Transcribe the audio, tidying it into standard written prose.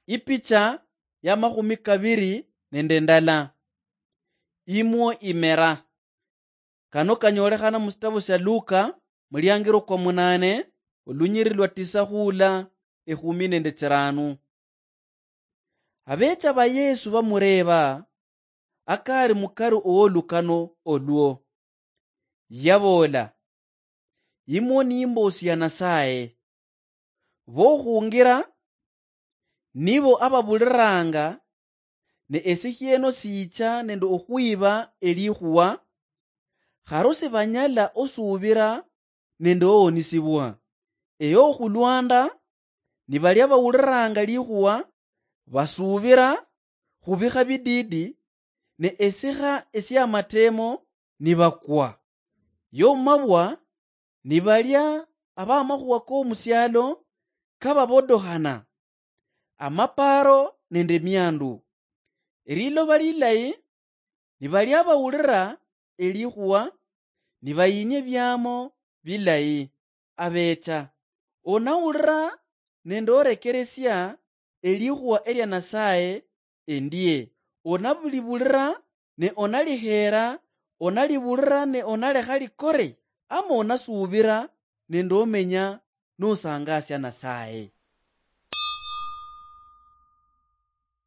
Ipicha ya 22 imwo imera. Kano kanyolekhana musitabu sha Luka mulyangiro kwa 8 olunyiri lwa 9 khula 15. Abecha ba Yesu bamureba akari mukari owolukano olwo. Yabola imwo nimbosi ya Nasaye bokhungira nibo ababuliranga ne esikhieno sicha nende okhwiba elikhuwa kharo sibanyala osubira nende owonisibwa. Eyo khulwanda nibalya bawuliranga likhuwa basubira khubikha bididi ne esikha esyamatemo nibakwa. Yomabwa nibalya abamakhuwa komusyalo kababodokhana amaparo nende myandu. Eriloba lilayi nibalya bawulira elikhuwa nibayinya byamo bilayi. Abecha onawulira nende orekeresya elikhuwa elya Nasaye endye. Onalibulira ne onalikhera, onalibulira ne onalekha likore, ama onasubira nende omenya nosangasya Nasaye.